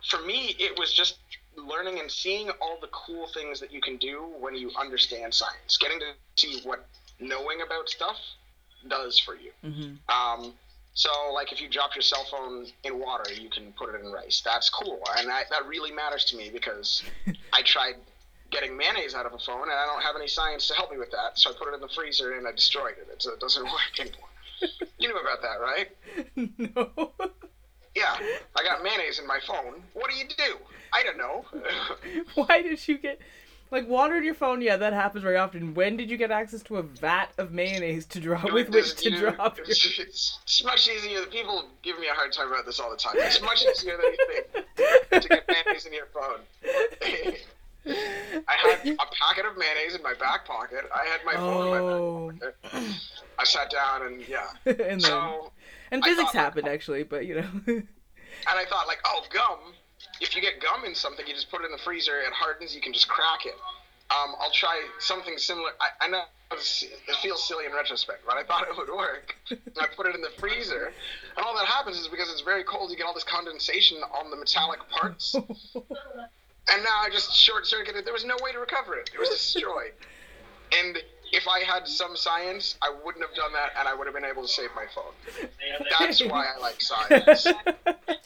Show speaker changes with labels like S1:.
S1: for me, it was just learning and seeing all the cool things that you can do when you understand science. Getting to see what knowing about stuff does for you. So, like, if you drop your cell phone in water, you can put it in rice. That's cool, and that really matters to me because I tried getting mayonnaise out of a phone, and I don't have any science to help me with that. So I put it in the freezer, and I destroyed it. So it doesn't work anymore. You knew about that, right?
S2: No.
S1: Yeah, I got mayonnaise in my phone. What do you do? I don't know.
S2: Why did you get water in your phone? Yeah, that happens very often. When did you get access to a vat of mayonnaise to drop with which to drop your...
S1: It's much easier. People give me a hard time about this all the time. It's much easier than you think to get mayonnaise in your phone. I had a packet of mayonnaise in my back pocket. I had my phone in my back pocket. I sat down and
S2: and physics happened actually, but
S1: and I thought, like, oh, gum. If you get gum in something, you just put it in the freezer. It hardens. You can just crack it. I'll try something similar. I know it feels silly in retrospect, but I thought it would work. I put it in the freezer, and all that happens is because it's very cold, you get all this condensation on the metallic parts. And now I just short-circuited. There was no way to recover it. It was destroyed. And if I had some science, I wouldn't have done that, and I would have been able to save my phone. That's why I like science.